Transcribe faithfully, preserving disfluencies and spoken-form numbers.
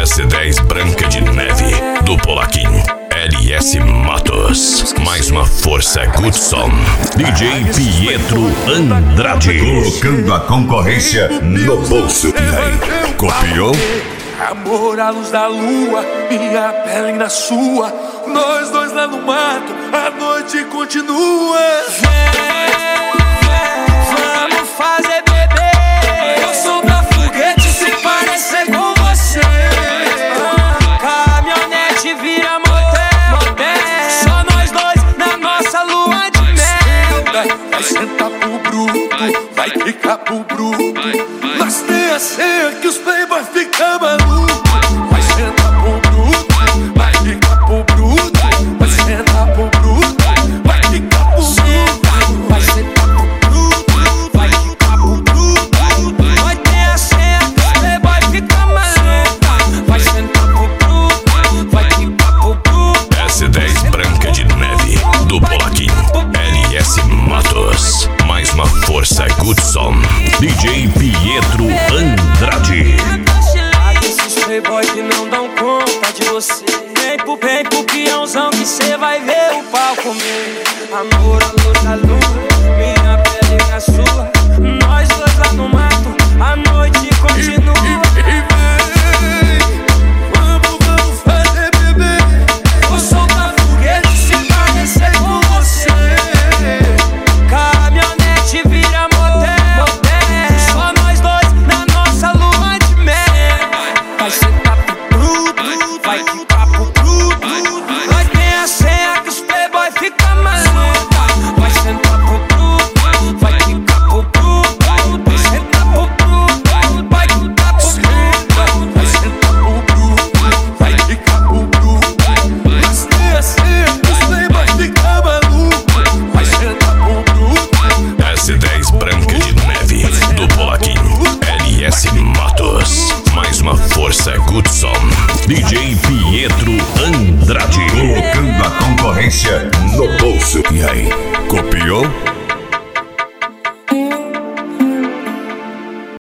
S dez Branca de Neve, do Polaquim. L S Matos, mais uma força Goodson. D J Pietro Andrade, colocando a concorrência no bolso. E aí, copiou? Amor à luz da lua, minha pele na sua. Nós dois lá no mato, a noite continua. Vamos fazer bebê. Eu sou da foguete, se parecer com você. Caminhonete vira motel. Só nós dois na nossa lua de mel. Vai sentar pro bruto, vai ficar pro bruto. Nós tem a senha que os playboy ficam malucos. Vai sentar pro bruto, vai ficar pro bruto. Vai sentar pro bruto, vai ficar pro bruto. Vai sentar pro bruto, vai ficar pro bruto. Vai ter a senha que os playboy ficam malucos. Vai sentar pro bruto, vai ficar pro bruto. S dez Branca de Neve, do Polaquim. L S Matos, mais uma força Goodson. D J Pietro Andrade. Esses playboy que não dão conta de você. Vem pro, vem pro peãozão que cê vai ver o pau comer. Amor, a luz da lua, minha pele na sua. Nós dois lá no mato, a noite continua. E, e, e vem, vamos, vamos fazer bebê. Eu sou da foguete, se parecer com você. Caminhonete vira motel. Só nós dois na nossa lua de mel. Vai sentar pro bruto, vai ficar pro bruto. Nós tem a senha que os playboy ficam malucos. Vai sentar pro bruto, vai ficar pro bruto. Vai sentar pro bruto, vai ficar pro bruto. Vai sentar pro bruto, vai ficar pro bruto. Nós tem a senha que os playboy ficam malucos. Vai sentar pro bruto. S dez Branca de Neve, do Polaquim. L S Matos, mais uma força Goodson. D J Pietro Andrade, Colocando a concorrência no bolso. E aí, copiou?